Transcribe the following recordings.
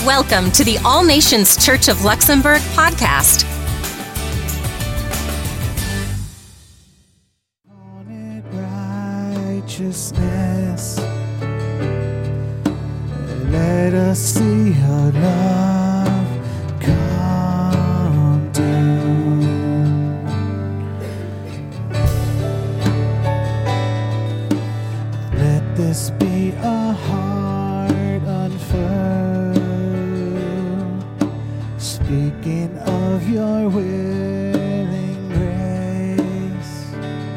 Welcome to the All Nations Church of Luxembourg podcast. Righteousness, let us see your love come down. Let this be a heart unfurled, speaking of your willing grace.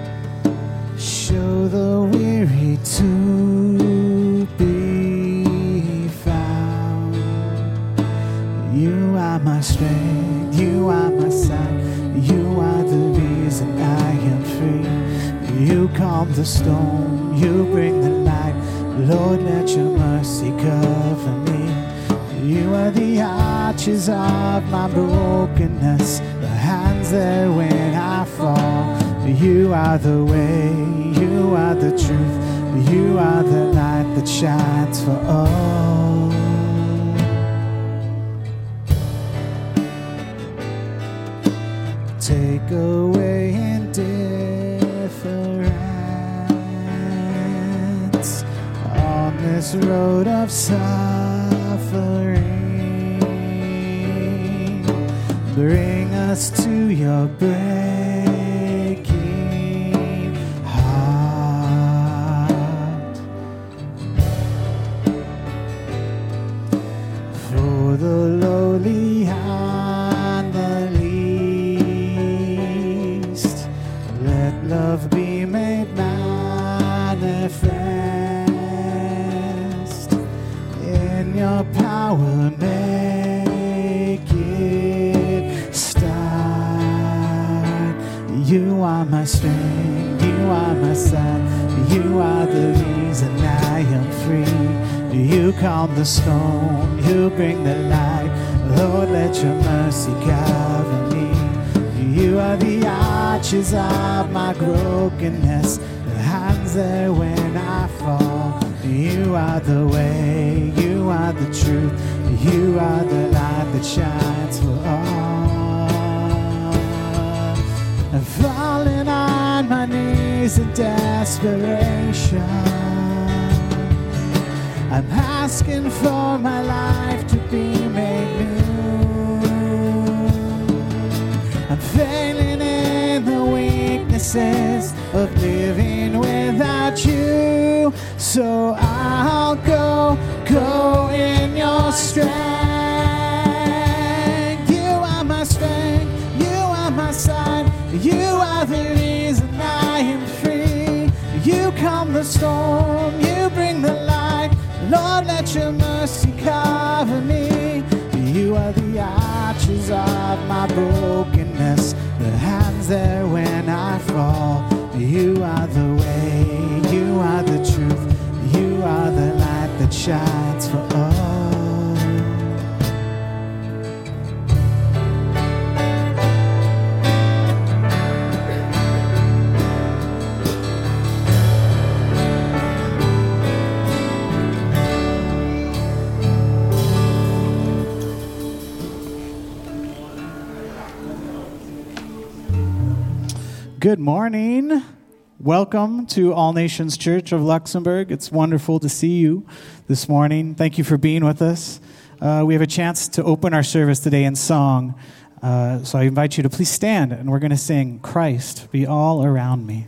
Show the weary to be found. You are my strength, you are my sight, you are the reason I am free. You calm the storm, you bring the light. Lord, let your mercy cover me. You are the arches of my brokenness, the hands there when I fall. You are the way, you are the truth, you are the light that shines for all. Take away indifference on this road of suffering. Bring us to your breaking heart. For the lowly and the least, let love be made manifest. In your power, make it start. You are my strength, you are my sight, you are the reason I am free. You calm the storm, you bring the light. Lord, let your mercy cover me. You are the arches of my brokenness, the hands there when I fall. You are the way, you are the truth, you are the light that shines for all. I'm falling on my knees in desperation. I'm asking for my life to be made new. I'm failing in the weaknesses of living without you. So I'll go in your strength. You are my strength, you are my sign, you are the reason I am free. You calm the storm, you bring the light. Lord, let your mercy cover me. You are the arches of my brokenness, the hands there when I fall. You are the way, you are the truth, you are the light that shines for all. Good morning. Welcome to All Nations Church of Luxembourg. It's wonderful to see you this morning. Thank you for being with us. We have a chance to open our service today in song. So I invite you to please stand, and we're going to sing Christ Be All Around Me.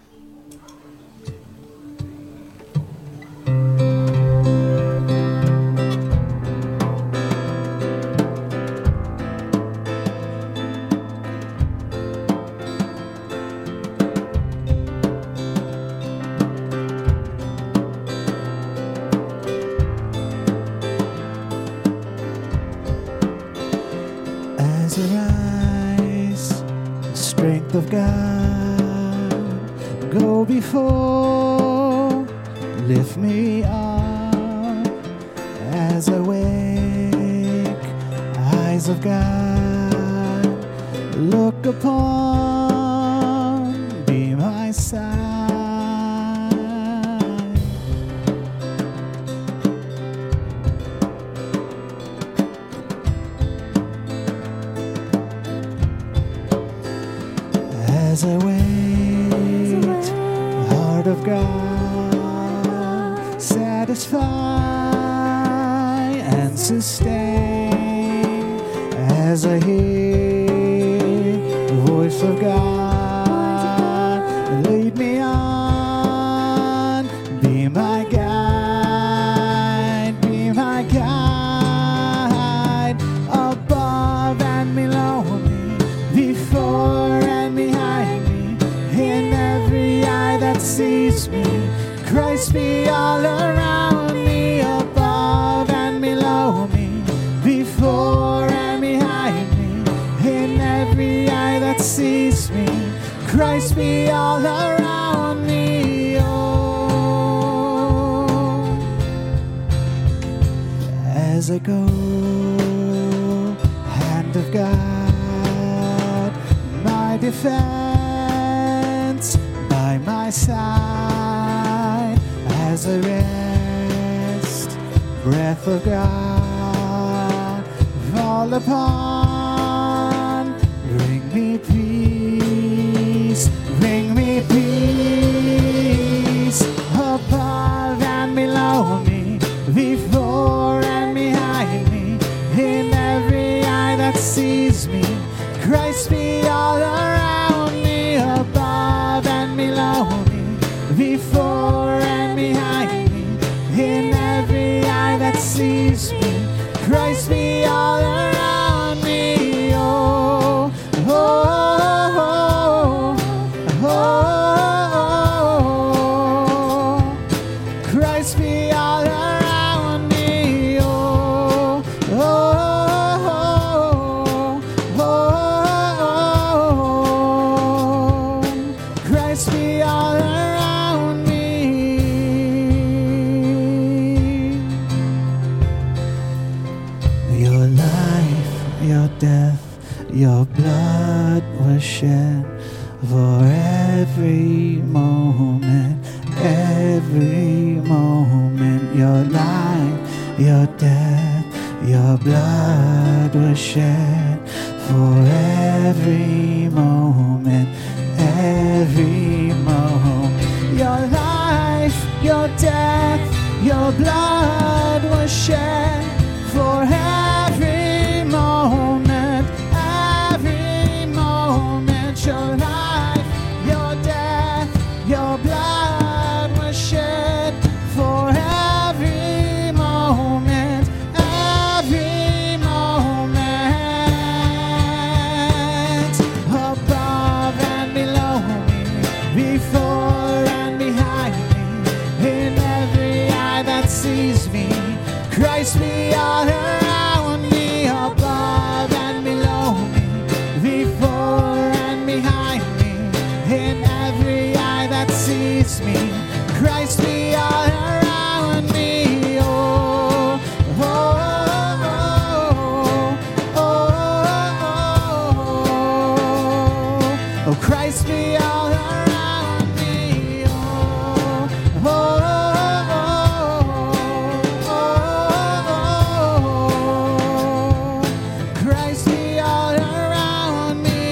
Of God, go before, lift me up as I wake. Eyes of God, look upon, be my side. God, satisfy and sustain as I hear the voice of God. Lead me on, be my guide, above and below me, before and behind me, in every eye that sees me. Christ be all around me, above and below me, before and behind me, in every eye that sees me. Christ be all around me, oh. As I go, hand of God, my defense, by my side, as I rest, breath of God, fall upon, bring me peace, above and below me, before and behind me, in every eye that sees me. Christ be all around me, above and below me, before and behind me, in every eye that sees me. Christ be all around me, oh, oh, oh, oh, oh. Christ be all around me, oh, oh, oh, oh. Christ be all around me. Your life, your death, your blood was shed for every moment. Your life, your death, your blood was shed for every moment. Your life, your death, your blood was shed for every moment. Your life, your death, your blood was shed for every moment. Above and below me, before and behind me, in every eye that sees me. Christ be all around me, above and below me, before and behind me, in every eye that sees me. Christ be all around me, oh, oh, oh, oh, oh, Christ be all around me, oh, oh, oh, Christ be all around me.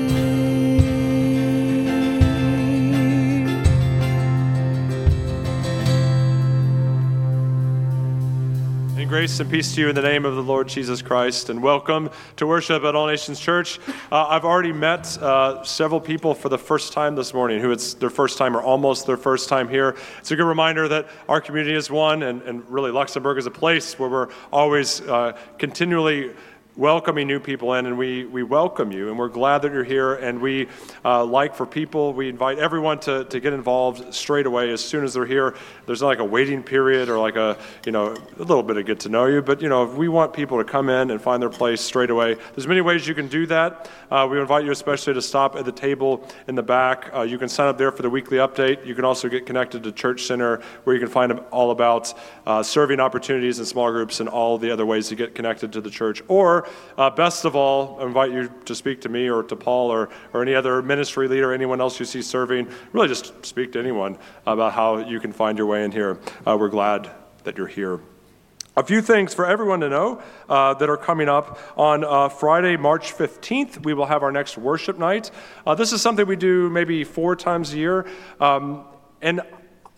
And grace and peace to you in the name of the Lord Jesus Christ, and welcome to worship at All Nations Church. I've already met several people for the first time this morning who it's their first time or almost their first time here. It's a good reminder that our community is one, and really Luxembourg is a place where we're always continually welcoming new people in, and we welcome you, and we're glad that you're here, and we like for people, we invite everyone to get involved straight away as soon as they're here. There's not like a waiting period or like a little bit of get to know you, but we want people to come in and find their place straight away. There's many ways you can do that. We invite you especially to stop at the table in the back. You can sign up there for the weekly update. You can also get connected to Church Center, where you can find all about serving opportunities in small groups and all the other ways to get connected to the church. Or best of all, I invite you to speak to me or to Paul or any other ministry leader, anyone else you see serving. Really just speak to anyone about how you can find your way in here. We're glad that you're here. A few things for everyone to know that are coming up. On Friday, March 15th, we will have our next worship night. This is something we do maybe 4 times a year. And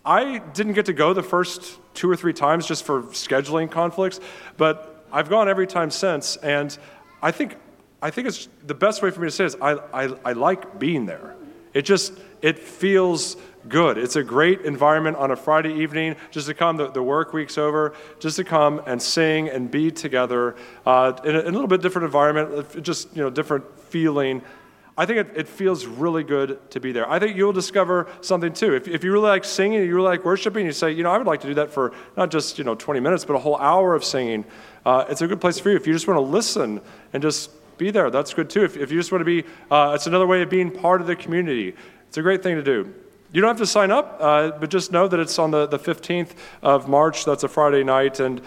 I didn't get to go the first 2 or 3 times just for scheduling conflicts, but I've gone every time since, and I think it's the best way for me to say it is I like being there. It feels good. It's a great environment on a Friday evening just to come, the work week's over, just to come and sing and be together in a little bit different environment, just different feeling. I think it feels really good to be there. I think you'll discover something too. If you really like singing, and you really like worshiping, you say, I would like to do that for not just 20 minutes, but a whole hour of singing. It's a good place for you. If you just want to listen and just be there, that's good too. If you just want to be, it's another way of being part of the community. It's a great thing to do. You don't have to sign up, but just know that it's on the 15th of March. That's a Friday night, and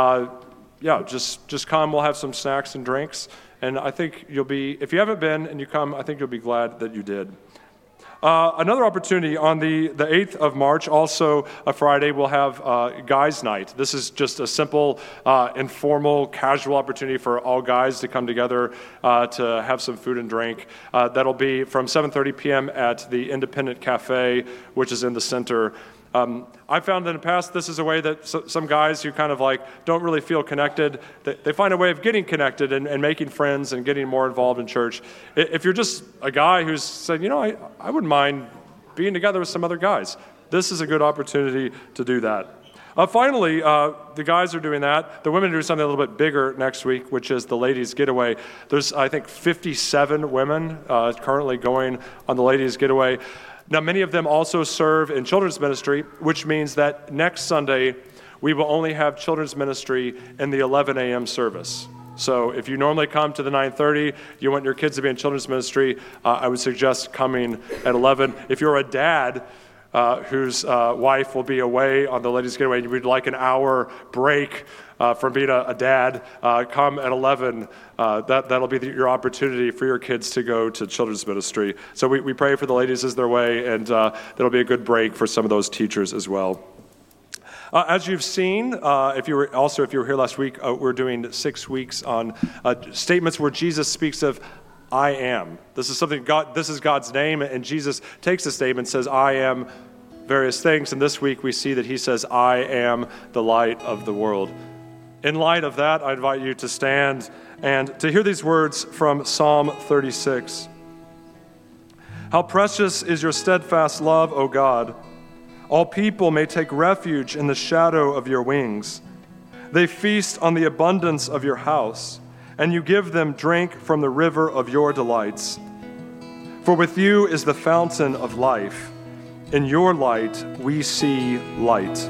just come. We'll have some snacks and drinks, and I think if you haven't been and you come, I think you'll be glad that you did. Another opportunity on the 8th of March, also a Friday, we'll have Guys Night. This is just a simple, informal, casual opportunity for all guys to come together to have some food and drink. That'll be from 7:30 p.m. at the Independent Cafe, which is in the center. I found in the past this is a way that some guys who kind of don't really feel connected, they find a way of getting connected and making friends and getting more involved in church. If you're just a guy who's saying, I wouldn't mind being together with some other guys, this is a good opportunity to do that. Finally, the guys are doing that. The women are doing something a little bit bigger next week, which is the Ladies' Getaway. There's, I think, 57 women currently going on the Ladies' Getaway. Now, many of them also serve in children's ministry, which means that next Sunday, we will only have children's ministry in the 11 a.m. service. So if you normally come to the 9:30, you want your kids to be in children's ministry, I would suggest coming at 11. If you're a dad whose wife will be away on the Ladies' Getaway and you'd like an hour break from being a dad, come at 11. That'll be your opportunity for your kids to go to children's ministry. So we pray for the ladies as their way, and that'll be a good break for some of those teachers as well. As you've seen, if you were here last week, we're doing 6 weeks on statements where Jesus speaks of I am. This is God's name, and Jesus takes a statement and says, I am various things. And this week we see that he says, I am the light of the world. In light of that, I invite you to stand and to hear these words from Psalm 36. How precious is your steadfast love, O God! All people may take refuge in the shadow of your wings. They feast on the abundance of your house, and you give them drink from the river of your delights. For with you is the fountain of life. In your light we see light.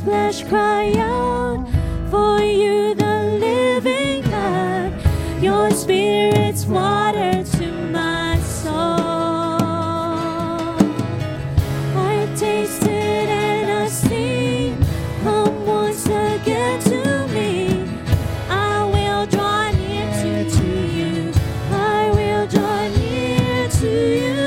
flesh cry out for you, the living God. Your spirit's water to my soul. I tasted and I seen, come once again to me. I will draw near to you. I will draw near to you.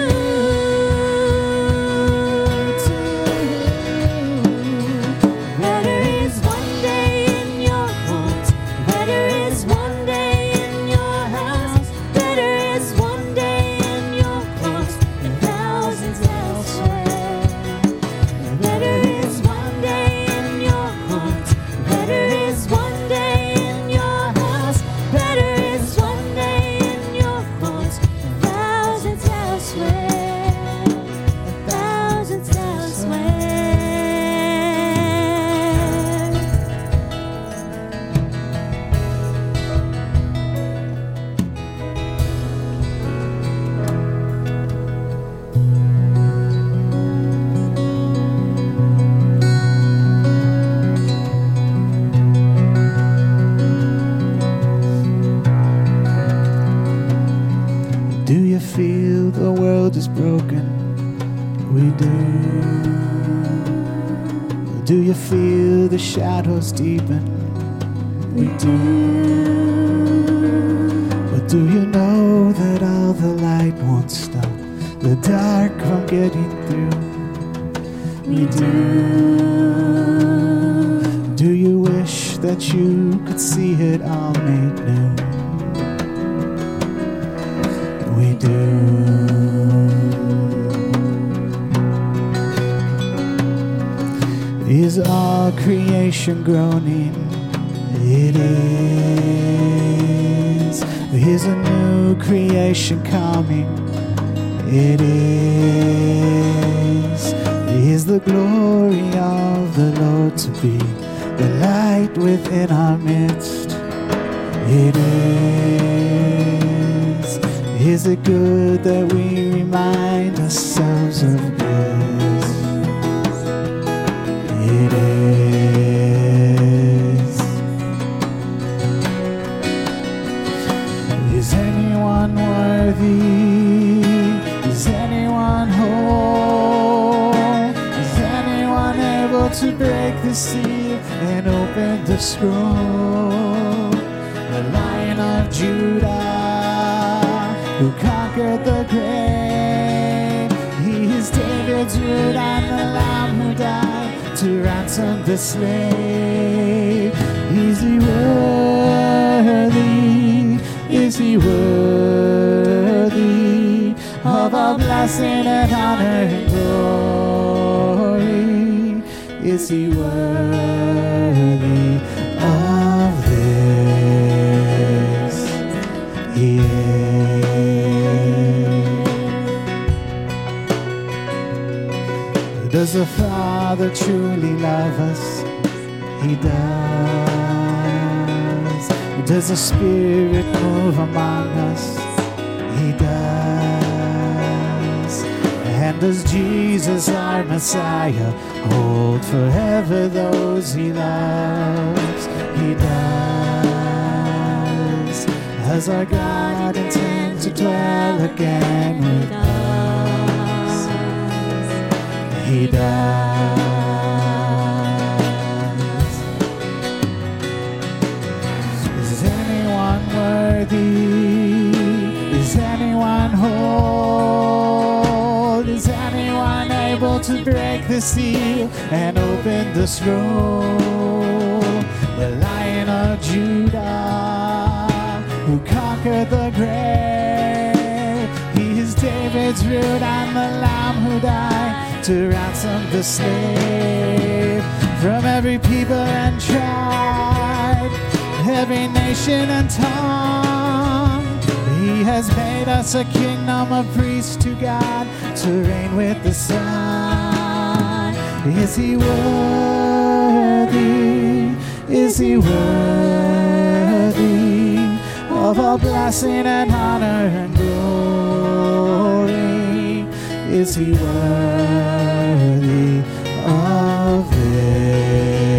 Better is one day in your heart. Better is one day in your house. Better is one day in your cross and thousands elsewhere. Better is one day in your heart. Better is one day in your house. Better is one day in your cross and thousands elsewhere. Thousands elsewhere. Do you feel the world is broken? We do. Do you feel the shadows deepen? We do. But do you know that all the light won't stop the dark from getting through? We do. Do you wish that you could see it all made new? We do. Is all creation groaning? It is. Is a new creation coming? It is. Is the glory of the Lord to be the light within our midst? It is. Is it good that we remind ourselves of this? It is. Is anyone worthy? Is anyone whole? Is anyone able to break the seal and open the scroll? The Lion of Judah, who conquered the grave. He is David's root and the Lamb who died to ransom the slave. Is he worthy? Is he worthy of our blessing and honor and glory? Is he worthy of this? He is. Does the Father truly love us? He does. Does the Spirit move among us? He does. And does Jesus, our Messiah, hold forever those he loves? He does. Does our God intend to dwell again with us? He does. Is anyone worthy? Is anyone whole? Is anyone able to break the seal and open the scroll? The Lion of Judah, who conquered the grave. He is David's root and the Lamb who died to ransom the slave. From every people and tribe, every nation and tongue, he has made us a kingdom of priests to God, to reign with the Son. Is he worthy? Is he worthy of all blessing and honor and glory? Is he worthy of this?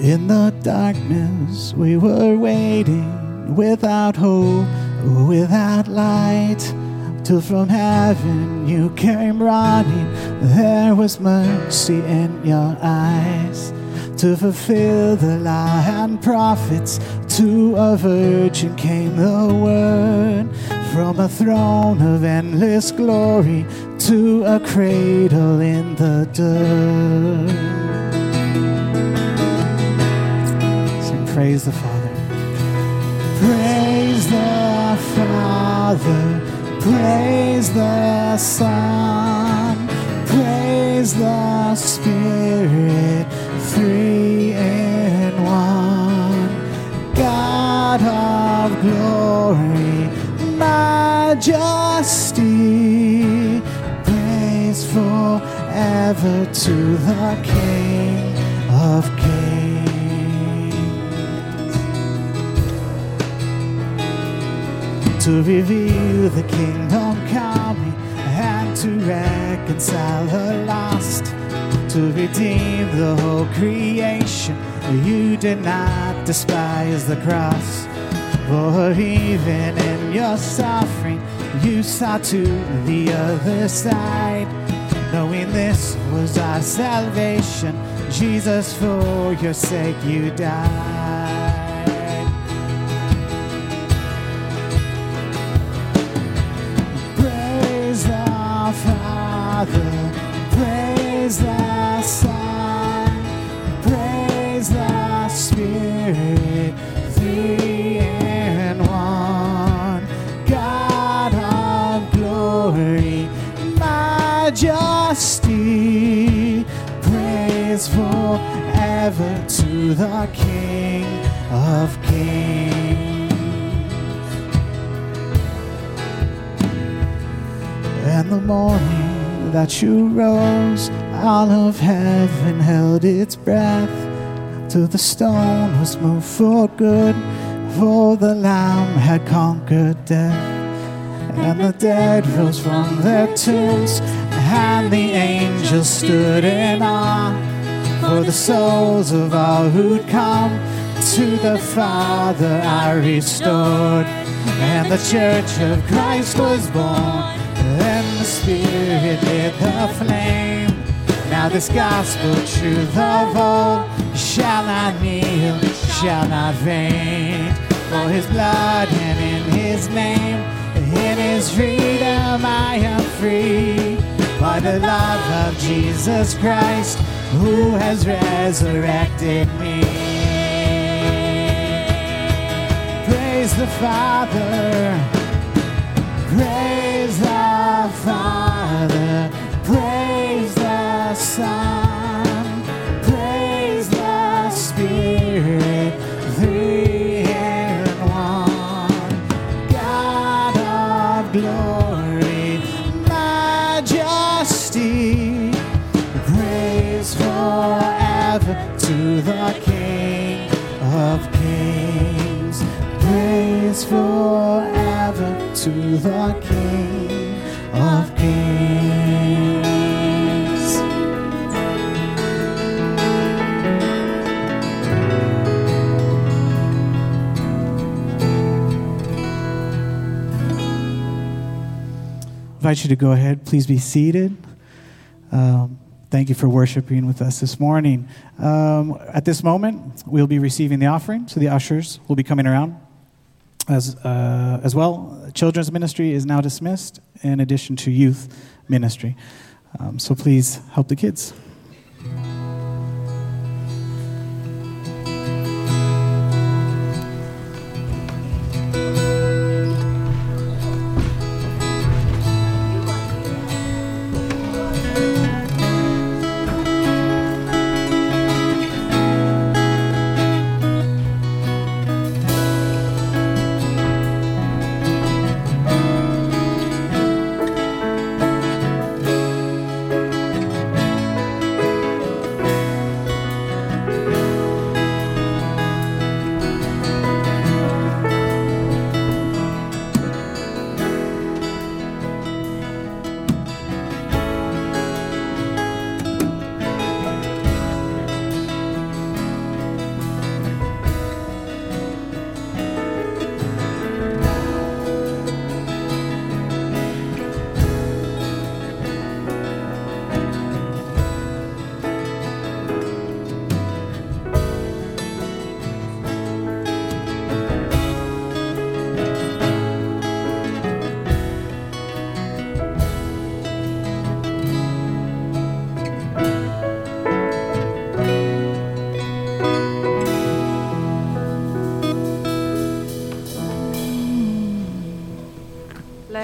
In the darkness we were waiting, without hope, without light, till from heaven you came running. There was mercy in your eyes, to fulfill the law and prophets. To a virgin came the word, from a throne of endless glory to a cradle in the dirt. Sing praise the Father. Praise the Father, praise the Son, praise the Spirit, three in one. God of glory, majesty, praise forever to the King of Kings. To reveal the kingdom coming and to reconcile the lost, to redeem the whole creation. You did not despise the cross, for even in your suffering you saw to the other side, knowing this was our salvation. Jesus, for your sake you died. Praise the Father, praise the Son, praise the Spirit, three in one. God of glory, majesty, praise forever to the King of Kings. And the morning that you rose, all of heaven held its breath, till the stone was moved for good, for the Lamb had conquered death. And the dead rose from their tombs, and the angels stood in awe, for the souls of all who'd come to the Father are restored. And the Church of Christ was born, and the Spirit lit the flame. Now this gospel truth of old shall not kneel, shall not faint. For his blood and in his name, in his freedom I am free. By the love of Jesus Christ, who has resurrected me. Praise the Father, praise the Father, praise the Son, praise the Spirit, three in one. God of glory, majesty, praise forever to the King of Kings. Praise forever to the King of Kings. I invite you to go ahead. Please be seated. Thank you for worshiping with us this morning. At this moment, we'll be receiving the offering, so the ushers will be coming around. As well, children's ministry is now dismissed, in addition to youth ministry. So please help the kids.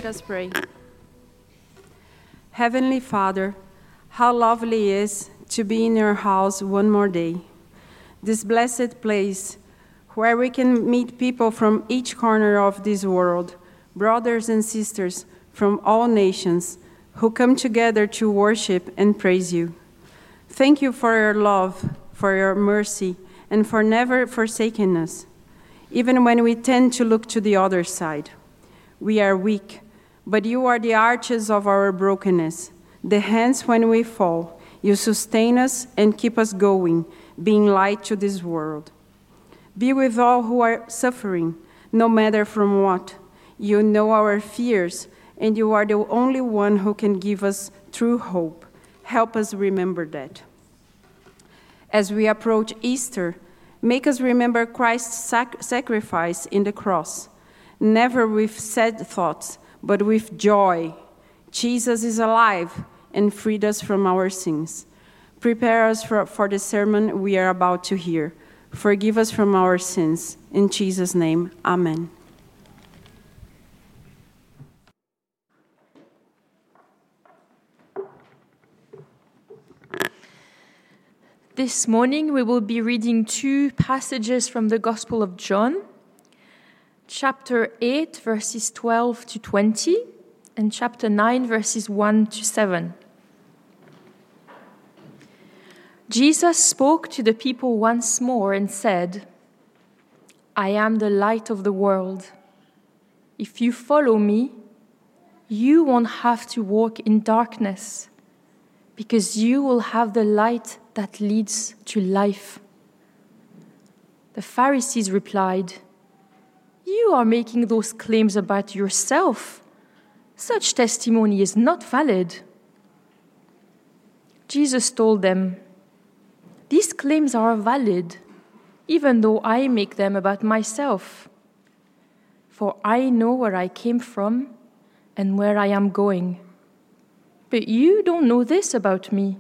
Let us pray. Heavenly Father, how lovely it is to be in your house one more day. This blessed place where we can meet people from each corner of this world, brothers and sisters from all nations who come together to worship and praise you. Thank you for your love, for your mercy, and for never forsaking us, even when we tend to look to the other side. We are weak, but you are the arches of our brokenness, the hands when we fall. You sustain us and keep us going, being light to this world. Be with all who are suffering, no matter from what. You know our fears, and you are the only one who can give us true hope. Help us remember that. As we approach Easter, make us remember Christ's sacrifice in the cross, never with sad thoughts, but with joy. Jesus is alive and freed us from our sins. Prepare us for the sermon we are about to hear. Forgive us from our sins. In Jesus' name, amen. This morning we will be reading two passages from the Gospel of John, chapter 8, verses 12 to 20, and chapter 9, verses 1 to 7. Jesus spoke to the people once more and said, "I am the light of the world. If you follow me, you won't have to walk in darkness, because you will have the light that leads to life." The Pharisees replied, "You are making those claims about yourself. Such testimony is not valid." Jesus told them, "These claims are valid, even though I make them about myself. For I know where I came from and where I am going. But you don't know this about me.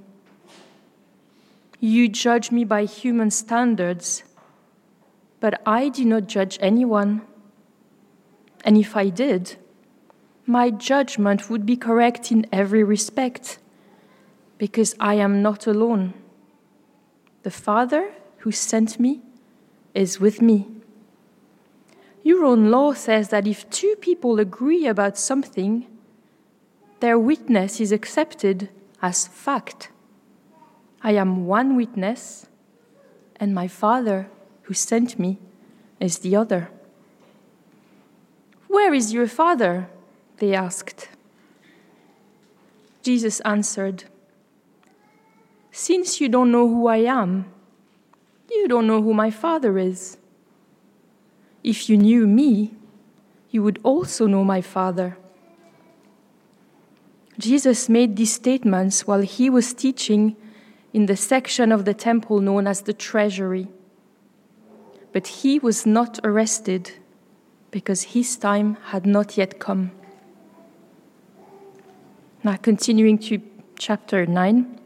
You judge me by human standards, but I do not judge anyone. And if I did, my judgment would be correct in every respect, because I am not alone. The Father who sent me is with me. Your own law says that if two people agree about something, their witness is accepted as fact. I am one witness, and my Father who sent me is the other." "Where is your Father?" they asked. Jesus answered, "Since you don't know who I am, you don't know who my Father is. If you knew me, you would also know my Father." Jesus made these statements while he was teaching in the section of the temple known as the treasury. But he was not arrested because his time had not yet come. Now, continuing to chapter 9.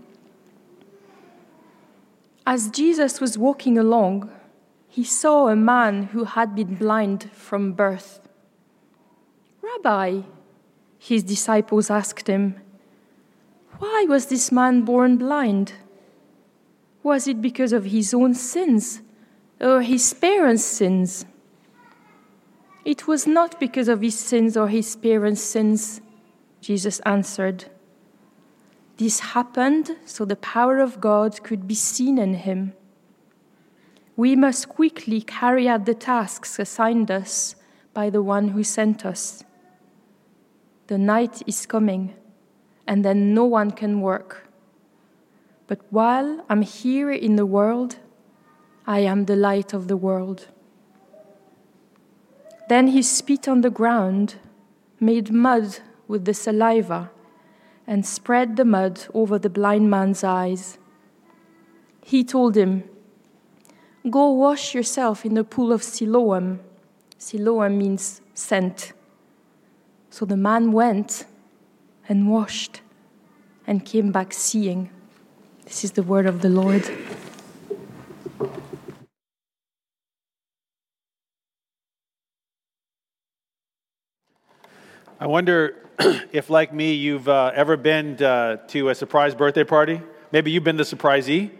As Jesus was walking along, he saw a man who had been blind from birth. "Rabbi," his disciples asked him, "why was this man born blind? Was it because of his own sins or his parents' sins?" "It was not because of his sins or his parents' sins," Jesus answered. "This happened so the power of God could be seen in him. We must quickly carry out the tasks assigned us by the one who sent us. The night is coming, and then no one can work. But while I'm here in the world, I am the light of the world." Then he spit on the ground, made mud with the saliva, and spread the mud over the blind man's eyes. He told him, "Go wash yourself in the pool of Siloam." Siloam means sent. So the man went and washed and came back seeing. This is the word of the Lord. I wonder if, like me, you've ever been to a surprise birthday party. Maybe you've been the surprisee,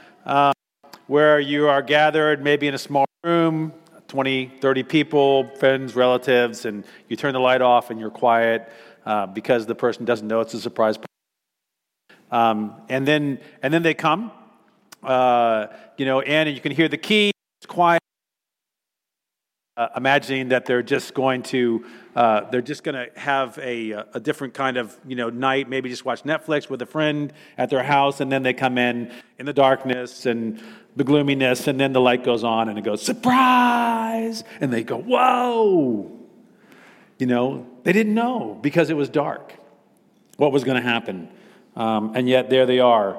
where you are gathered maybe in a small room, 20, 30 people, friends, relatives, and you turn the light off and you're quiet because the person doesn't know it's a surprise party. And then they come, and you can hear the key, it's quiet. Imagining that they're just going to have a different kind of night, maybe just watch Netflix with a friend at their house, and then they come in the darkness and the gloominess, and then the light goes on and it goes surprise, and they go whoa. They didn't know because it was dark what was going to happen, and yet there they are.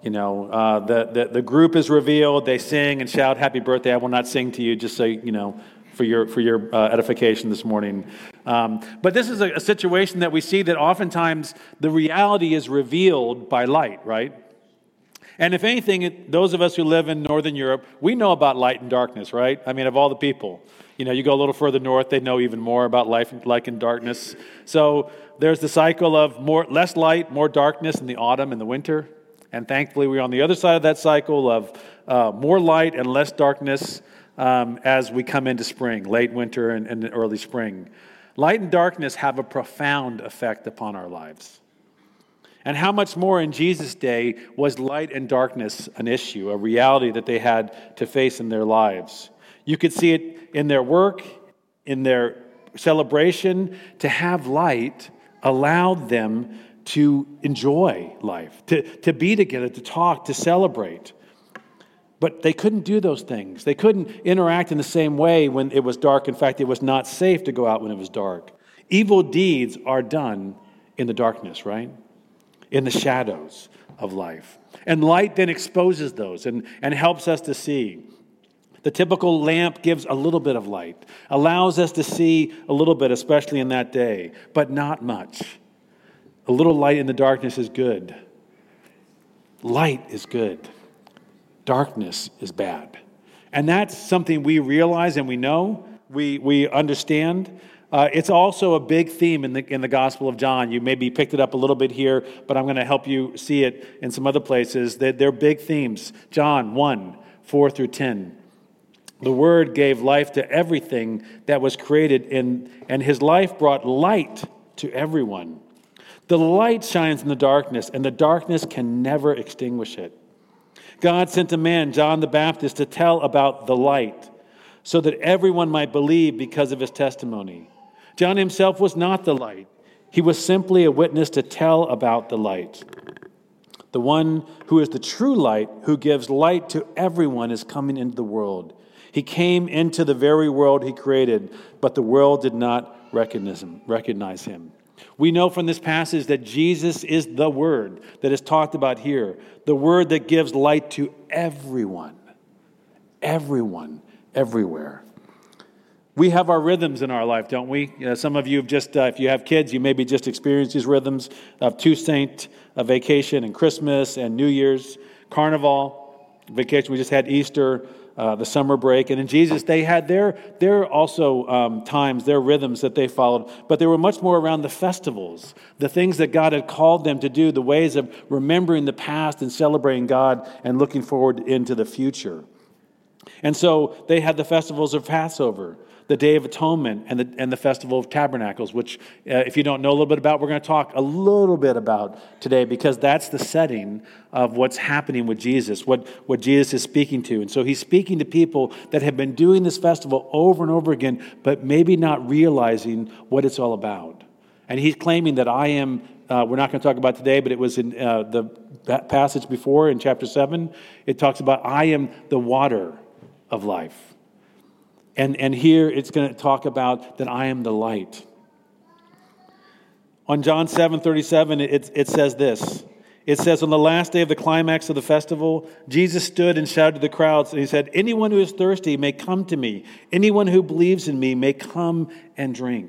The group is revealed. They sing and shout happy birthday. I will not sing to you, just so for your edification this morning. But this is a situation that we see that oftentimes the reality is revealed by light, right? And if anything, those of us who live in Northern Europe, we know about light and darkness, right? I mean, of all the people. You go a little further north, they know even more about light and darkness. So there's the cycle of less light, more darkness in the autumn and the winter. And thankfully, we're on the other side of that cycle of more light and less darkness as we come into spring, late winter and early spring. Light and darkness have a profound effect upon our lives. And how much more in Jesus' day was light and darkness an issue, a reality that they had to face in their lives. You could see it in their work, in their celebration. To have light allowed them to enjoy life, to be together, to talk, to celebrate. But they couldn't do those things. They couldn't interact in the same way when it was dark. In fact, it was not safe to go out when it was dark. Evil deeds are done in the darkness, right? In the shadows of life. And light then exposes those and helps us to see. The typical lamp gives a little bit of light, allows us to see a little bit, especially in that day, but not much. A little light in the darkness is good. Light is good. Darkness is bad. And that's something we realize and we know, we understand. It's also a big theme in the Gospel of John. You maybe picked it up a little bit here, but I'm going to help you see it in some other places. They're big themes. John 1, 4 through 10. The Word gave life to everything that was created, and His life brought light to everyone. The light shines in the darkness, and the darkness can never extinguish it. God sent a man, John the Baptist, to tell about the light, so that everyone might believe because of his testimony. John himself was not the light. He was simply a witness to tell about the light. The one who is the true light, who gives light to everyone, is coming into the world. He came into the very world he created, but the world did not recognize him. We know from this passage that Jesus is the Word that is talked about here, the Word that gives light to everyone, everywhere. We have our rhythms in our life, don't we? Some of you have just, if you have kids, you maybe just experienced these rhythms of Toussaint, a vacation, and Christmas, and New Year's, Carnival, vacation. We just had Easter, the summer break. And in Jesus, they had their also times, their rhythms that they followed, but they were much more around the festivals, the things that God had called them to do, the ways of remembering the past and celebrating God and looking forward into the future. And so they had the festivals of Passover, the Day of Atonement, and the Festival of Tabernacles, which if you don't know a little bit about, we're going to talk a little bit about today, because that's the setting of what's happening with Jesus, what Jesus is speaking to. And so he's speaking to people that have been doing this festival over and over again, but maybe not realizing what it's all about. And he's claiming that I am, we're not going to talk about today, but it was in the passage before in chapter 7, it talks about I am the water of life. And here it's going to talk about that I am the light. On John 7:37, it says this. It says, on the last day of the climax of the festival, Jesus stood and shouted to the crowds, and he said, anyone who is thirsty may come to me. Anyone who believes in me may come and drink.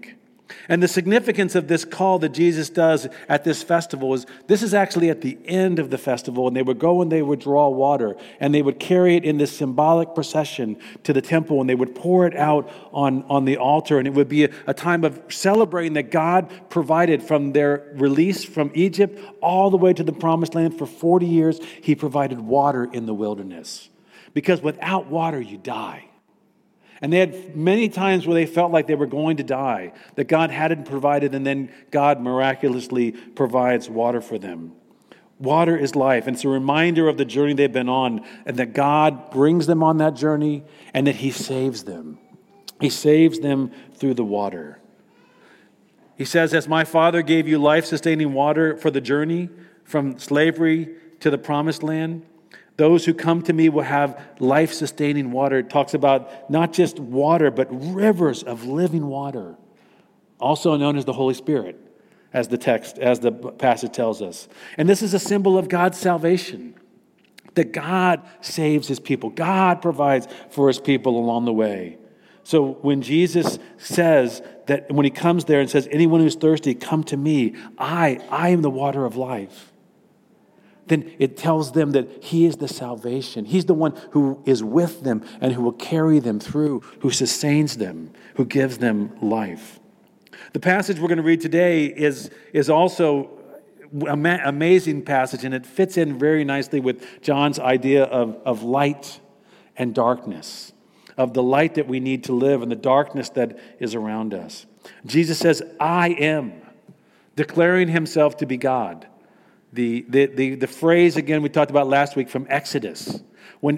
And the significance of this call that Jesus does at this festival is this is actually at the end of the festival, and they would go and they would draw water, and they would carry it in this symbolic procession to the temple, and they would pour it out on the altar, and it would be a time of celebrating that God provided from their release from Egypt all the way to the Promised Land. For 40 years, He provided water in the wilderness. Because without water, you die. And they had many times where they felt like they were going to die, that God hadn't provided, and then God miraculously provides water for them. Water is life, and it's a reminder of the journey they've been on, and that God brings them on that journey, and that He saves them. He saves them through the water. He says, as my Father gave you life-sustaining water for the journey from slavery to the Promised Land, those who come to me will have life-sustaining water. It talks about not just water, but rivers of living water, also known as the Holy Spirit, as the passage tells us. And this is a symbol of God's salvation, that God saves His people. God provides for His people along the way. So when Jesus says that, when He comes there and says, anyone who's thirsty, come to me. I am the water of life. Then it tells them that He is the salvation. He's the one who is with them and who will carry them through, who sustains them, who gives them life. The passage we're going to read today is also an amazing passage, and it fits in very nicely with John's idea of light and darkness, of the light that we need to live and the darkness that is around us. Jesus says, I am, declaring Himself to be God. The phrase, again, we talked about last week from Exodus, when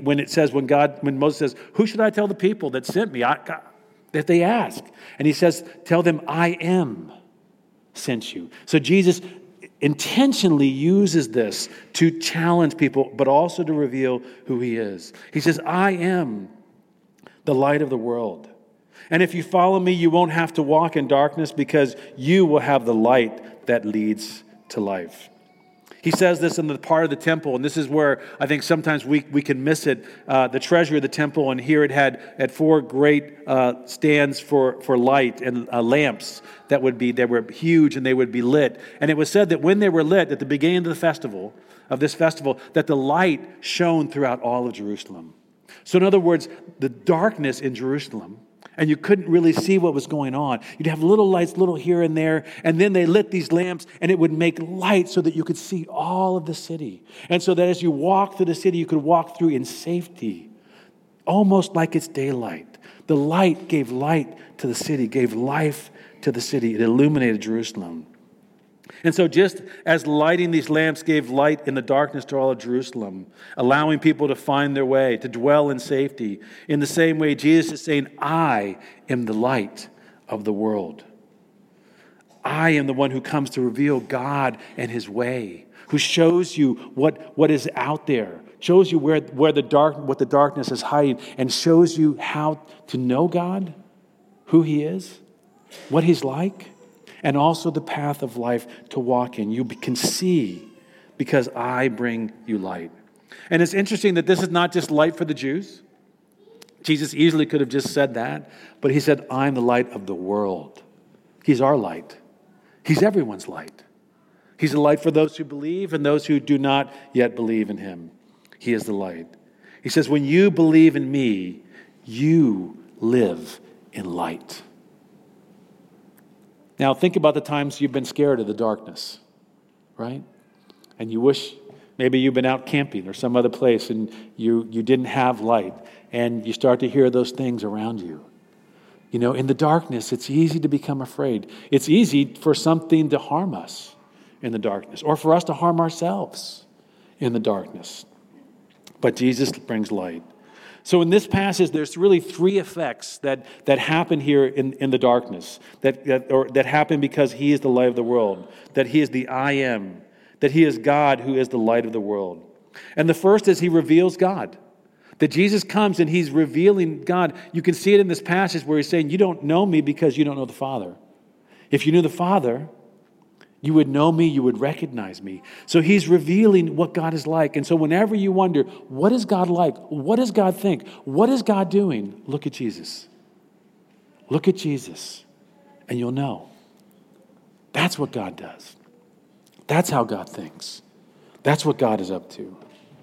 Moses says, who should I tell the people that sent me? That they ask. And He says, tell them, I am sent you. So Jesus intentionally uses this to challenge people, but also to reveal who He is. He says, I am the light of the world. And if you follow me, you won't have to walk in darkness, because you will have the light that leads to life. He says this in the part of the temple, and this is where I think sometimes we can miss it. The treasury of the temple, and here it had 4 great stands for light and lamps they were huge, and they would be lit. And it was said that when they were lit at the beginning of this festival, that the light shone throughout all of Jerusalem. So in other words, the darkness in Jerusalem, and you couldn't really see what was going on. You'd have little lights, little here and there, and then they lit these lamps, and it would make light so that you could see all of the city. And so that as you walk through the city, you could walk through in safety, almost like it's daylight. The light gave light to the city, gave life to the city. It illuminated Jerusalem. And so just as lighting these lamps gave light in the darkness to all of Jerusalem, allowing people to find their way, to dwell in safety, in the same way Jesus is saying, I am the light of the world. I am the one who comes to reveal God and His way, who shows you what is out there, shows you what the darkness is hiding, and shows you how to know God, who He is, what He's like, and also the path of life to walk in. You can see because I bring you light. And it's interesting that this is not just light for the Jews. Jesus easily could have just said that, but He said, I'm the light of the world. He's our light. He's everyone's light. He's the light for those who believe and those who do not yet believe in Him. He is the light. He says, when you believe in me, you live in light. Now, think about the times you've been scared of the darkness, right? And you wish maybe you've been out camping or some other place and you didn't have light, and you start to hear those things around you. You know, in the darkness, it's easy to become afraid. It's easy for something to harm us in the darkness, or for us to harm ourselves in the darkness. But Jesus brings light. So in this passage, there's really 3 effects that happen here in the darkness, that happen because He is the light of the world, that He is the I am, that He is God who is the light of the world. And the first is He reveals God. That Jesus comes and He's revealing God. You can see it in this passage where He's saying, you don't know me because you don't know the Father. If you knew the Father, you would know me, you would recognize me. So He's revealing what God is like. And so whenever you wonder, what is God like? What does God think? What is God doing? Look at Jesus. Look at Jesus. and you'll know. That's what God does. That's how God thinks. That's what God is up to.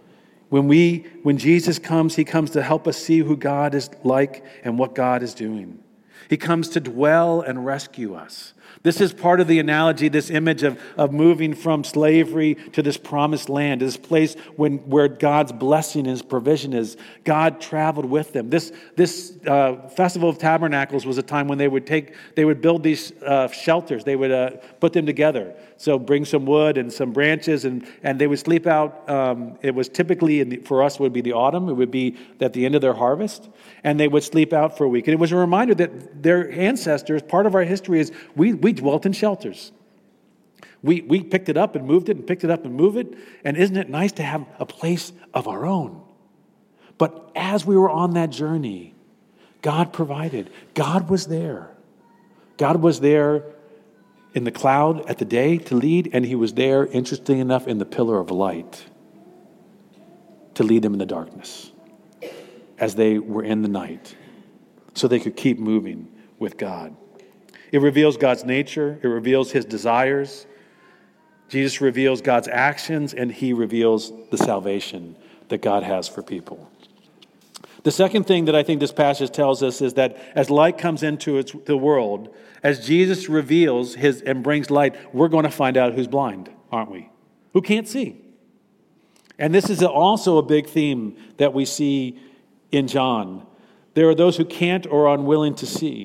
When Jesus comes, he comes to help us see who God is like and what God is doing. He comes to dwell and rescue us. This is part of the analogy, this image of moving from slavery to this promised land, this place where God's blessing and his provision is. God traveled with them. This Festival of Tabernacles was a time when they would build these shelters. They would put them together. So bring some wood and some branches, and they would sleep out. It was typically, for us, it would be the autumn. It would be at the end of their harvest. And they would sleep out for a week. And it was a reminder that their ancestors, part of our history is we dwelt in shelters. We picked it up and moved it and picked it up and moved it. And isn't it nice to have a place of our own? But as we were on that journey, God provided. God was there. God was there in the cloud at the day to lead, and he was there, interesting enough, in the pillar of light to lead them in the darkness as they were in the night, so they could keep moving with God. It reveals God's nature. It reveals his desires. Jesus reveals God's actions, and he reveals the salvation that God has for people. The second thing that I think this passage tells us is that as light comes into the world, as Jesus reveals and brings light, we're going to find out who's blind, aren't we? Who can't see. And this is also a big theme that we see in John. There are those who can't or are unwilling to see.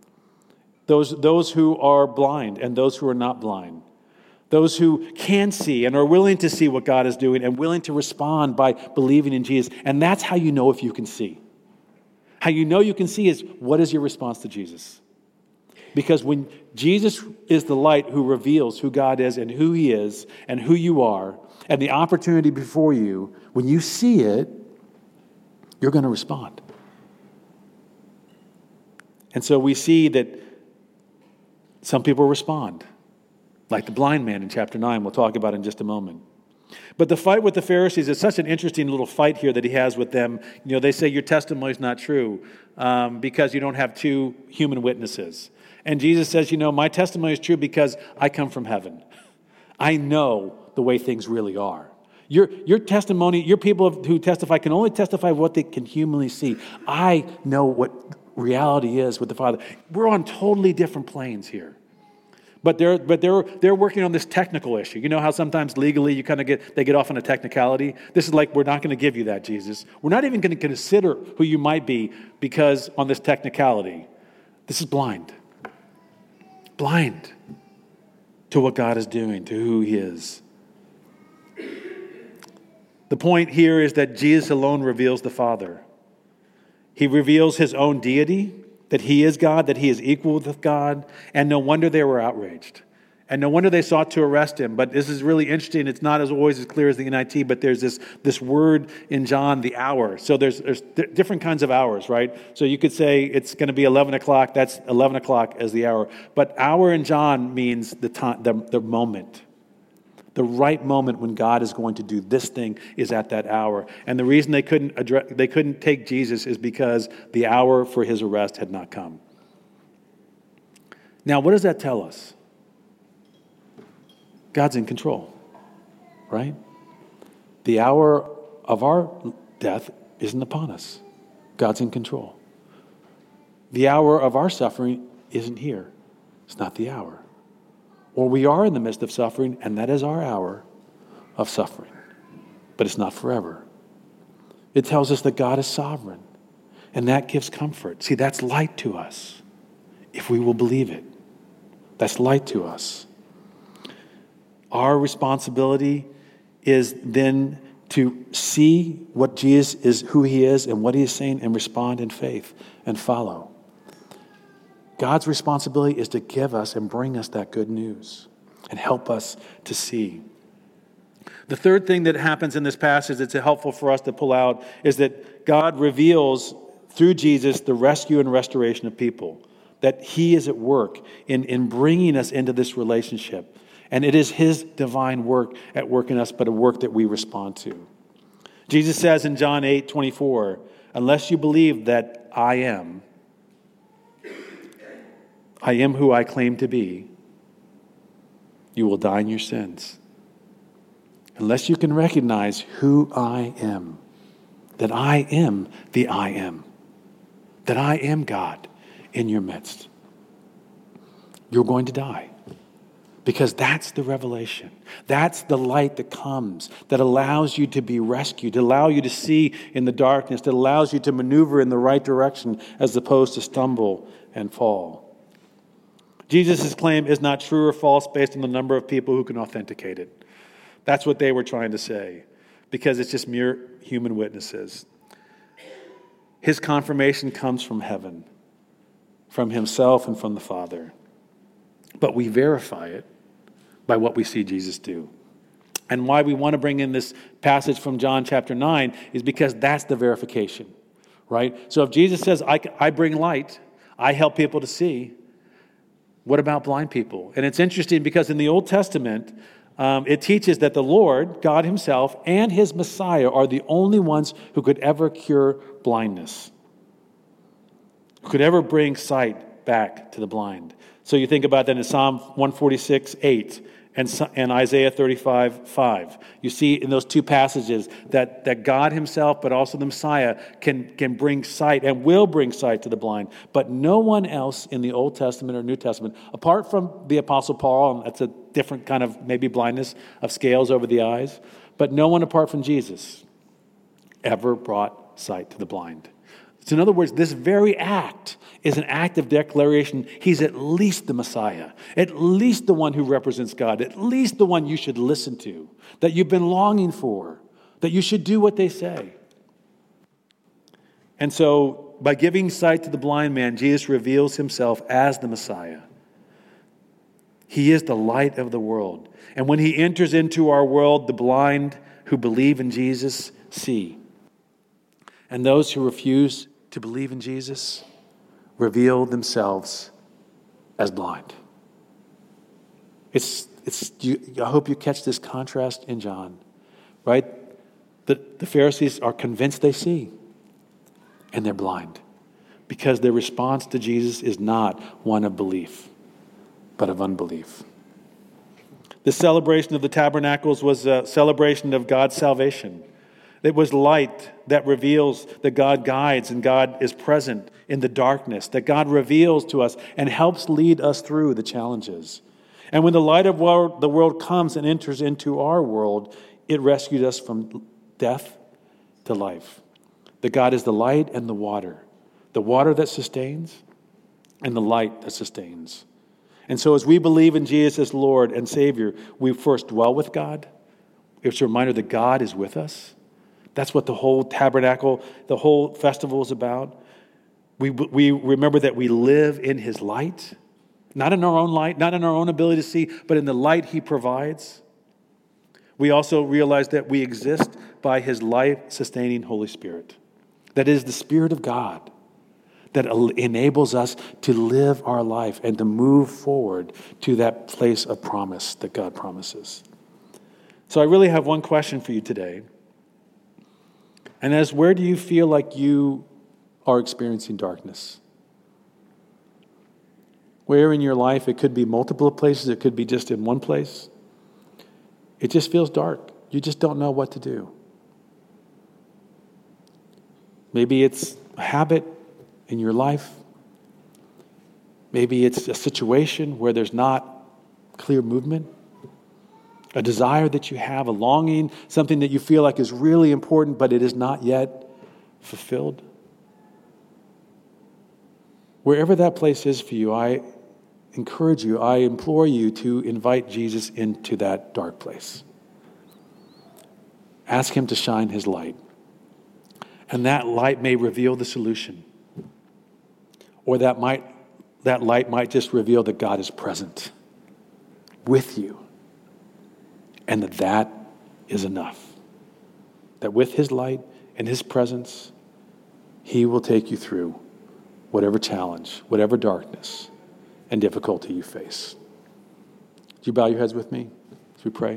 Those who are blind and those who are not blind. Those who can see and are willing to see what God is doing and willing to respond by believing in Jesus. And that's how you know if you can see. How you know you can see is, what is your response to Jesus? Because when Jesus is the light who reveals who God is and who he is and who you are and the opportunity before you, when you see it, you're going to respond. And so we see that some people respond, like the blind man in chapter 9, we'll talk about in just a moment. But the fight with the Pharisees is such an interesting little fight here that he has with them. You know, they say your testimony is not true because you don't have two human witnesses. And Jesus says, my testimony is true because I come from heaven. I know the way things really are. Your testimony, your people who testify can only testify what they can humanly see. I know what reality is with the Father. We're on totally different planes here. But they're working on this technical issue. You know how sometimes legally they get off on a technicality? This is like, we're not going to give you that, Jesus. We're not even going to consider who you might be because on this technicality. This is blind. Blind to what God is doing, to who he is. The point here is that Jesus alone reveals the Father. He reveals his own deity, that he is God, that he is equal with God, and no wonder they were outraged. And no wonder they sought to arrest him. But this is really interesting. It's not always as clear as the NIT, but there's this word in John, the hour. So there's different kinds of hours, right? So you could say it's going to be 11 o'clock. That's 11 o'clock as the hour. But hour in John means the time, the moment. The right moment when God is going to do this thing is at that hour. And the reason they couldn't take Jesus is because the hour for his arrest had not come. Now, what does that tell us? God's in control, right? The hour of our death isn't upon us. God's in control. The hour of our suffering isn't here. It's not the hour. Or we are in the midst of suffering, and that is our hour of suffering. But it's not forever. It tells us that God is sovereign, and that gives comfort. See, that's light to us, if we will believe it. That's light to us. Our responsibility is then to see what Jesus is, who he is, and what he is saying, and respond in faith and follow. God's responsibility is to give us and bring us that good news and help us to see. The third thing that happens in this passage that's helpful for us to pull out is that God reveals through Jesus the rescue and restoration of people, that he is at work in bringing us into this relationship. And it is his divine work at work in us, but a work that we respond to. Jesus says in John 8:24, unless you believe that I am, I am who I claim to be, you will die in your sins. Unless you can recognize who I am, that I am the I am, that I am God in your midst, you're going to die. Because that's the revelation. That's the light that comes, that allows you to be rescued, to allow you to see in the darkness, that allows you to maneuver in the right direction as opposed to stumble and fall. Jesus' claim is not true or false based on the number of people who can authenticate it. That's what they were trying to say, because it's just mere human witnesses. His confirmation comes from heaven, from himself and from the Father. But we verify it by what we see Jesus do. And why we want to bring in this passage from John chapter 9 is because that's the verification, right? So if Jesus says, I bring light, I help people to see, what about blind people? And it's interesting because in the Old Testament, it teaches that the Lord, God himself, and his Messiah are the only ones who could ever cure blindness, who could ever bring sight back to the blind. So you think about that in Psalm 146:8 and Isaiah 35:5. You see in those two passages that God himself, but also the Messiah, can bring sight and will bring sight to the blind. But no one else in the Old Testament or New Testament, apart from the Apostle Paul, and that's a different kind of maybe blindness of scales over the eyes, but no one apart from Jesus ever brought sight to the blind. So in other words, this very act is an act of declaration. He's at least the Messiah, at least the one who represents God, at least the one you should listen to, that you've been longing for, that you should do what they say. And so by giving sight to the blind man, Jesus reveals himself as the Messiah. He is the light of the world. And when he enters into our world, the blind who believe in Jesus see. And those who refuse to believe in Jesus reveal themselves as blind. I hope you catch this contrast in John, right? The Pharisees are convinced they see, and they're blind because their response to Jesus is not one of belief, but of unbelief. The celebration of the tabernacles was a celebration of God's salvation. It was light that reveals that God guides and God is present in the darkness, that God reveals to us and helps lead us through the challenges. And when the light of the world comes and enters into our world, it rescued us from death to life. That God is the light and the water that sustains and the light that sustains. And so as we believe in Jesus as Lord and Savior, we first dwell with God. It's a reminder that God is with us. That's what the whole tabernacle, the whole festival is about. We remember that we live in his light, not in our own light, not in our own ability to see, but in the light he provides. We also realize that we exist by his life-sustaining Holy Spirit. That is the Spirit of God that enables us to live our life and to move forward to that place of promise that God promises. So I really have one question for you today. And that is, where do you feel like you are experiencing darkness? Where in your life? It could be multiple places. It could be just in one place. It just feels dark. You just don't know what to do. Maybe it's a habit in your life. Maybe it's a situation where there's not clear movement. A desire that you have, a longing, something that you feel like is really important, but it is not yet fulfilled. Wherever that place is for you, I encourage you, I implore you to invite Jesus into that dark place. Ask him to shine his light. And that light may reveal the solution. Or that light might just reveal that God is present with you. And that is enough. That with his light and his presence, he will take you through whatever challenge, whatever darkness and difficulty you face. Do you bow your heads with me as we pray?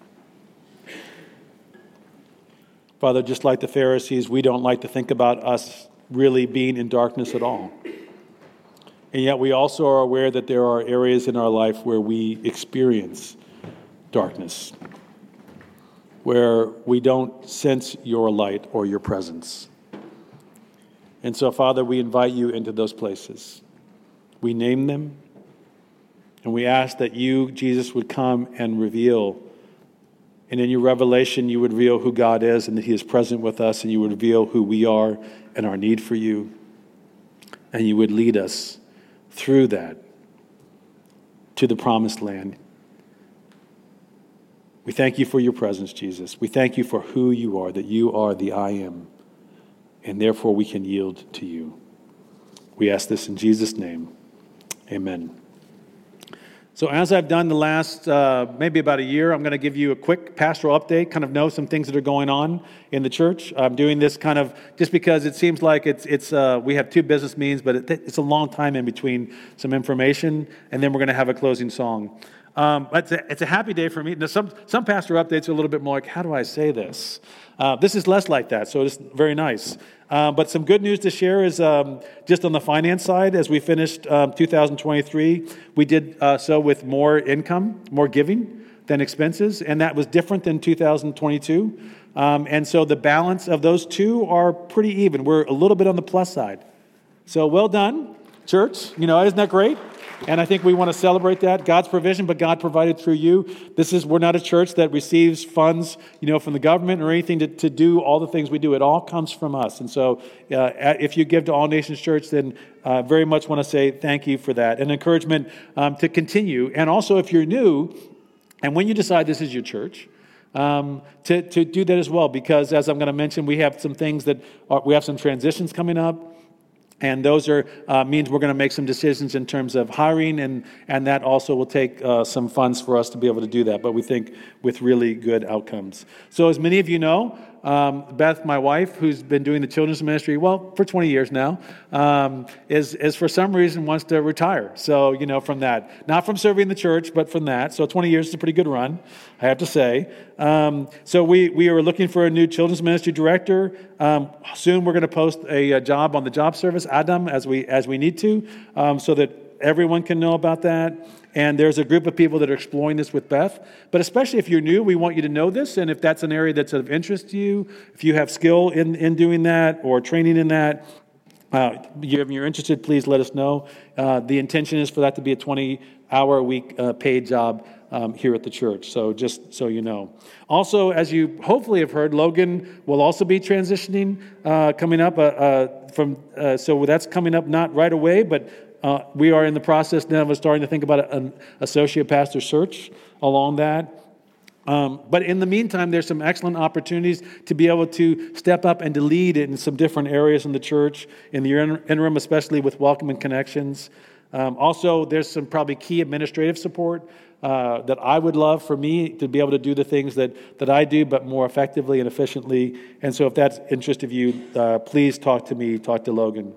Father, just like the Pharisees, we don't like to think about us really being in darkness at all. And yet we also are aware that there are areas in our life where we experience darkness, where we don't sense your light or your presence. And so, Father, we invite you into those places. We name them, and we ask that you, Jesus, would come and reveal. And in your revelation, you would reveal who God is and that he is present with us, and you would reveal who we are and our need for you. And you would lead us through that to the promised land. We thank you for your presence, Jesus. We thank you for who you are, that you are the I am, and therefore we can yield to you. We ask this in Jesus' name. Amen. So as I've done the last maybe about a year, I'm going to give you a quick pastoral update, kind of know some things that are going on in the church. I'm doing this kind of just because it seems like we have two business meetings, but it's a long time in between some information, and then we're going to have a closing song. It's a happy day for me. Now, some pastor updates are a little bit more like, how do I say this? This is less like that, so it's very nice. But some good news to share is just on the finance side, as we finished 2023, we did so with more income, more giving than expenses, and that was different than 2022. And so the balance of those two are pretty even. We're a little bit on the plus side. So well done, church. Isn't that great? And I think we want to celebrate that, God's provision, but God provided through you. We're not a church that receives funds, from the government or anything to do all the things we do. It all comes from us. And so if you give to All Nations Church, then very much want to say thank you for that. And encouragement to continue. And also if you're new, and when you decide this is your church, to do that as well. Because as I'm going to mention, we have some things we have some transitions coming up. And those means we're going to make some decisions in terms of hiring, and that also will take some funds for us to be able to do that. But we think with really good outcomes. So as many of you know, Beth, my wife, who's been doing the children's ministry, for 20 years now, is for some reason wants to retire. So, from that. Not from serving the church, but from that. So 20 years is a pretty good run, I have to say. So we are looking for a new children's ministry director. Soon we're going to post a job on the job service, Adam, as we need to, so that everyone can know about that. And there's a group of people that are exploring this with Beth. But especially if you're new, we want you to know this. And if that's an area that's of interest to you, if you have skill in doing that or training in that, if you're interested, please let us know. The intention is for that to be a 20-hour-a-week paid job here at the church. So just so you know. Also, as you hopefully have heard, Logan will also be transitioning coming up. So that's coming up not right away, but we are in the process now of starting to think about an associate pastor search along that. But in the meantime, there's some excellent opportunities to be able to step up and to lead in some different areas in the church, in the interim, especially with Welcome and Connections. Also, there's some probably key administrative support that I would love for me to be able to do the things that I do, but more effectively and efficiently. And so if that's interest of you, please talk to me, talk to Logan.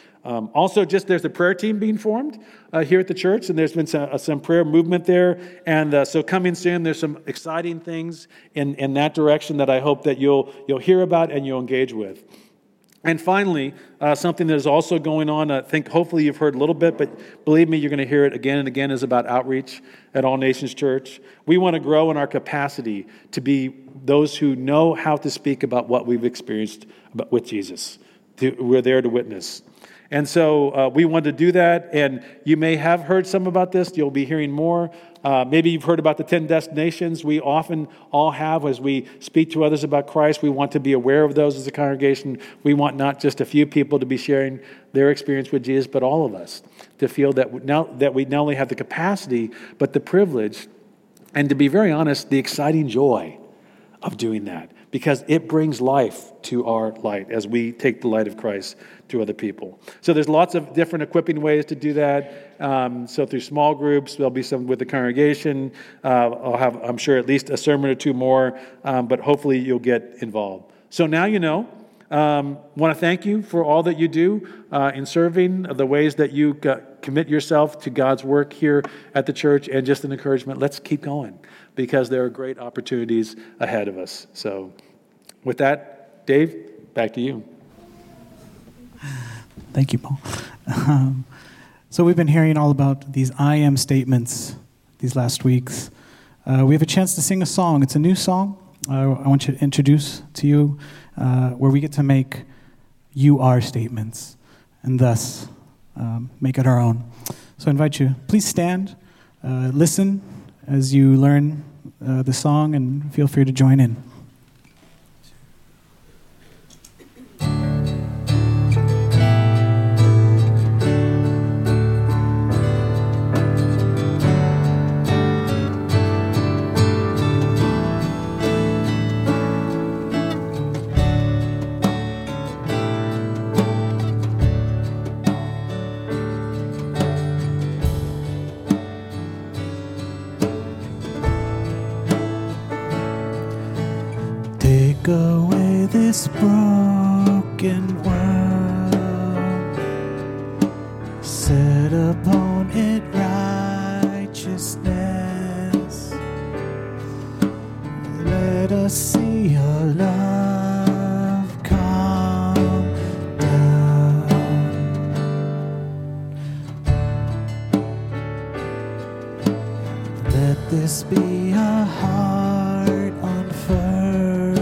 Also, there's a prayer team being formed here at the church, and there's been some prayer movement there. And so coming soon, there's some exciting things in that direction that I hope that you'll hear about and you'll engage with. And finally, something that is also going on, I think hopefully you've heard a little bit, but believe me, you're going to hear it again and again, is about outreach at All Nations Church. We want to grow in our capacity to be those who know how to speak about what we've experienced with Jesus. We're there to witness. And so we want to do that, and you may have heard some about this. You'll be hearing more. Maybe you've heard about the 10 destinations. We often all have as we speak to others about Christ. We want to be aware of those as a congregation. We want not just a few people to be sharing their experience with Jesus, but all of us to feel that we not only have the capacity, but the privilege, and to be very honest, the exciting joy of doing that, because it brings life to our light as we take the light of Christ to other people. So there's lots of different equipping ways to do that. So through small groups, there'll be some with the congregation. I'll have, I'm sure, at least a sermon or two more, but hopefully you'll get involved. So now you know. Want to thank you for all that you do in serving, the ways that you commit yourself to God's work here at the church, and just an encouragement. Let's keep going, because there are great opportunities ahead of us. So with that, Dave, back to you. Thank you, Paul. So we've been hearing all about these I am statements these last weeks. We have a chance to sing a song. It's a new song I want to introduce to you, where we get to make you are statements and thus make it our own. So I invite you, please stand, listen as you learn the song, and feel free to join in. Take away this broken world, set upon it righteousness. Let us see your love come down. Let this be a heart unfurled,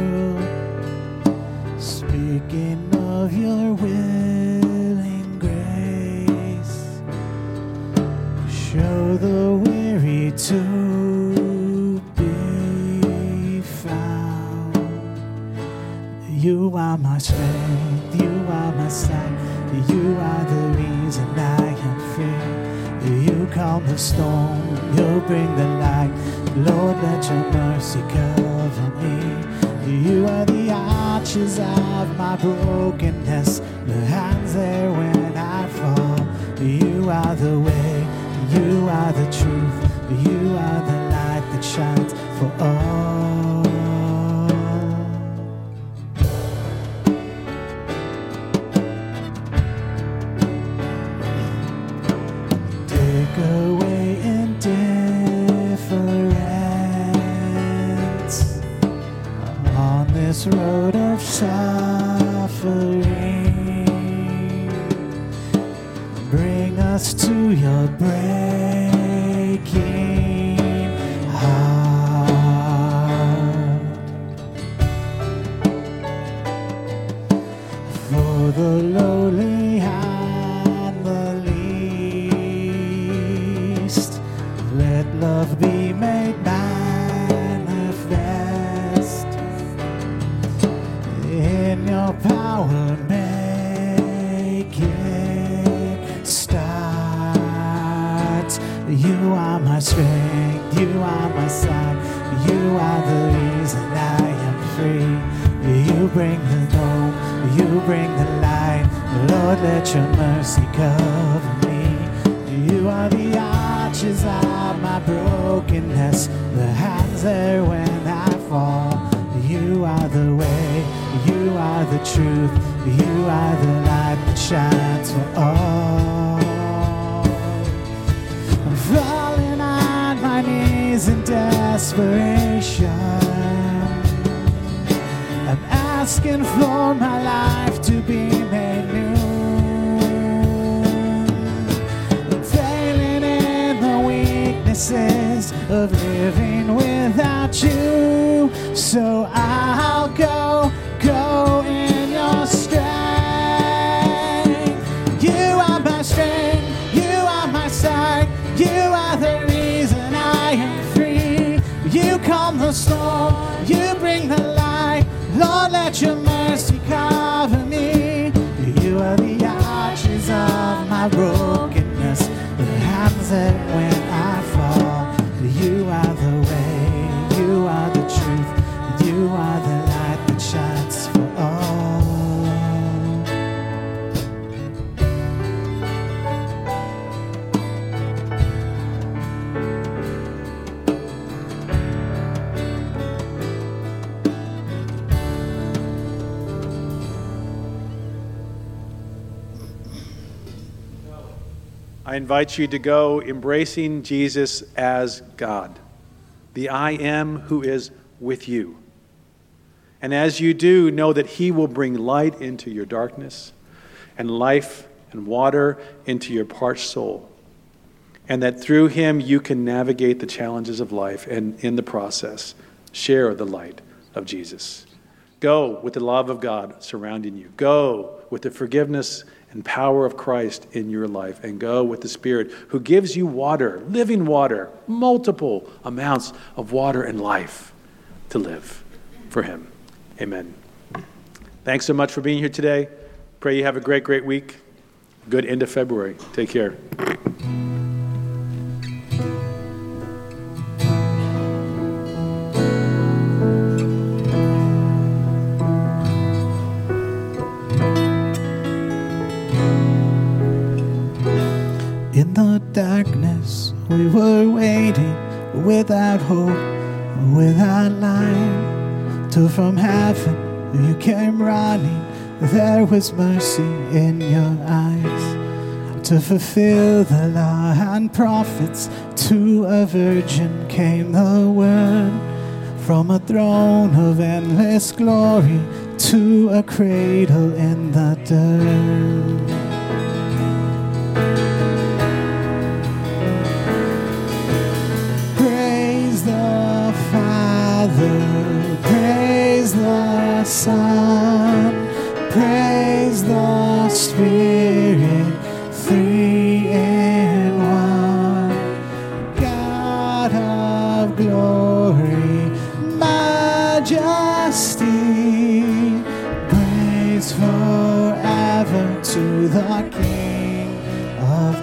speaking of your willing grace. Show the weary to be found. You are my strength, you are my sight, you are the reason I am free. You calm the storm, you bring the light. Lord, let your mercy cover me. You are the arches of my brokenness, the hands there when I fall. You are the way, you are the truth, you are the light that shines for all. Take away indifference on this road of suffering. Bring us to your breaking heart. For the lowly and the least, let love be made manifest. In your power, make it start. You are my strength, you are my sight, you are the reason I am free. You bring the hope, you bring the light. Lord, let your mercy cover me. You are the arches of my brokenness, the hands there when I fall. You are the way, you are the truth, you are the light that shines for all. I'm falling on my knees in desperation. I'm asking for my life to be made new. I'm failing in the weaknesses of living without you. So I'll go in your strength. You are my strength, you are my sight, you are the reason I am free. You calm the storm, you bring the light. Lord, let your mercy cover me. You are the arches of my brokenness, the hands that when I fall. You are the way, you are the truth, you are the light that shines for all. I invite you to go embracing Jesus as God, the I am who is with you. And as you do, know that he will bring light into your darkness and life and water into your parched soul. And that through him you can navigate the challenges of life and in the process, share the light of Jesus. Go with the love of God surrounding you. Go with the forgiveness and power of Christ in your life. And go with the Spirit who gives you water, living water, multiple amounts of water and life to live for him. Amen. Thanks so much for being here today. Pray you have a great, great week. Good end of February. Take care. In the darkness, we were waiting without hope, without light, till from heaven you came running. There was mercy in your eyes to fulfill the law and prophets. To a virgin came the word, from a throne of endless glory to a cradle in the dirt. Praise the Father, praise the Son, praise the Spirit, three in one. God of glory, majesty, praise forever to the King of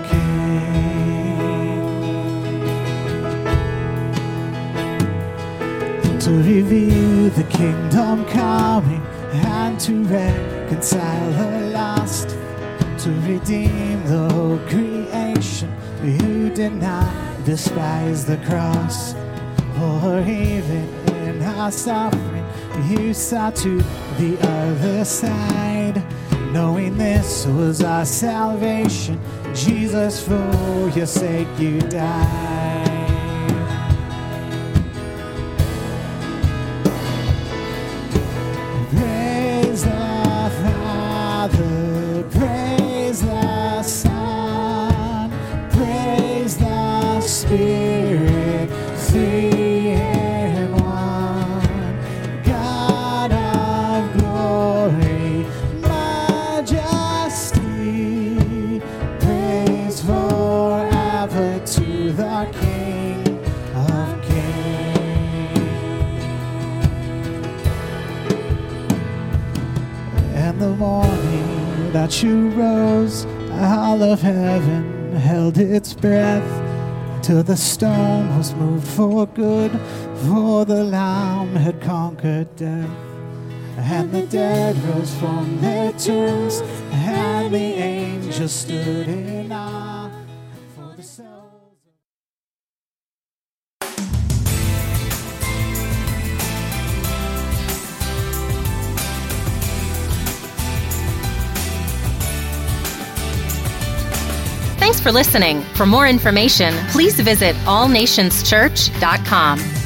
Kings. To reveal the kingdom coming and to reconcile the lost, to redeem the whole creation. You did not despise the cross, or even in our suffering you saw to the other side. Knowing this was our salvation, Jesus, for your sake you died. Praise the Father, praise the Son, praise the Spirit, three in one. God of glory, majesty, praise forever to the King of Kings. And the morning that you rose, all of heaven held its breath, till the stone was moved for good, for the Lamb had conquered death. And the dead rose from their tombs, and the angels stood in awe for the souls. Thanks for listening. For more information, please visit allnationschurch.com.